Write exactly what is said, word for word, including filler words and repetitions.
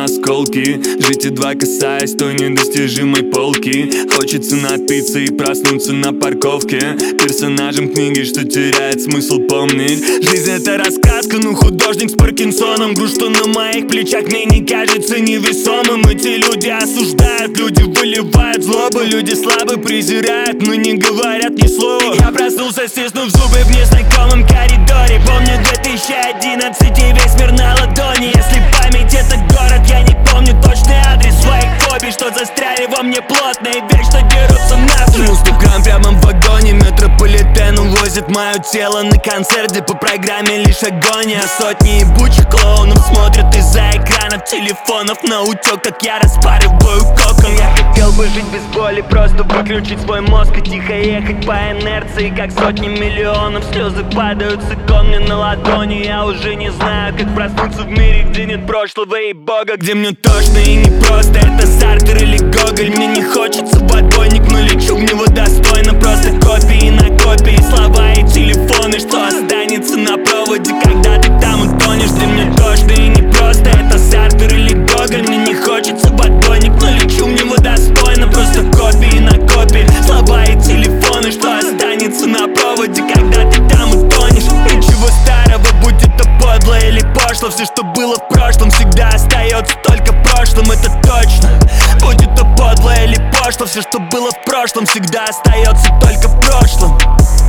на осколки. Жить едва касаясь той недостижимой полки. Хочется напиться и проснуться на парковке, персонажем книги, что теряет смысл помнить. Жизнь — это рассказка, ну художник с Паркинсоном. Груз, что на моих плечах, мне не кажется невесомым. Эти люди осуждают, люди выливают злобу. Люди слабо презирают, но не говорят ни слова. Я проснулся, стиснув зубы в незнакомом коридоре. Помню две тысячи одиннадцать и весь мир на ладони. Если память — это город, я не помню точный адрес своих фобий, что застряли во мне плотно и вечно дерутся насмерть. Музыкант прямо в вагоне, метрополитен увозит мое тело на концерте. По программе лишь огонь, а сотни ебучих клоунов смотрят из-за экранов телефонов на утек, как я распариваю кокон. Я хотел бы жить без боли, просто выключить свой мозг и тихо ехать по инерции, как сотни миллионов. Слезы падают с икон мне на ладони. Я уже не знаю, как проснуться в мире, где нет прошлого и бога, где мне тошно и непросто. Это Сартр или Гоголь. Мне не хочется в отбойник, но лечу в него достойно. Просто копии на копии, слова и телефоны. Что останется на проводе, когда ты там утонешь? Где мне тошно и непросто. Это Сартр или Гоголь. Мне не хочется в отбойник, но лечу в него достойно. Просто копии на копии, слова и телефоны. Что останется на проводе, когда ты там утонешь? Ничего старого, будь это подло или пошло. Все, что было в прошлом, всегда остается только прошлым, это точно. Будь это подло или пошло, все, что было в прошлом, всегда остается только в прошлом.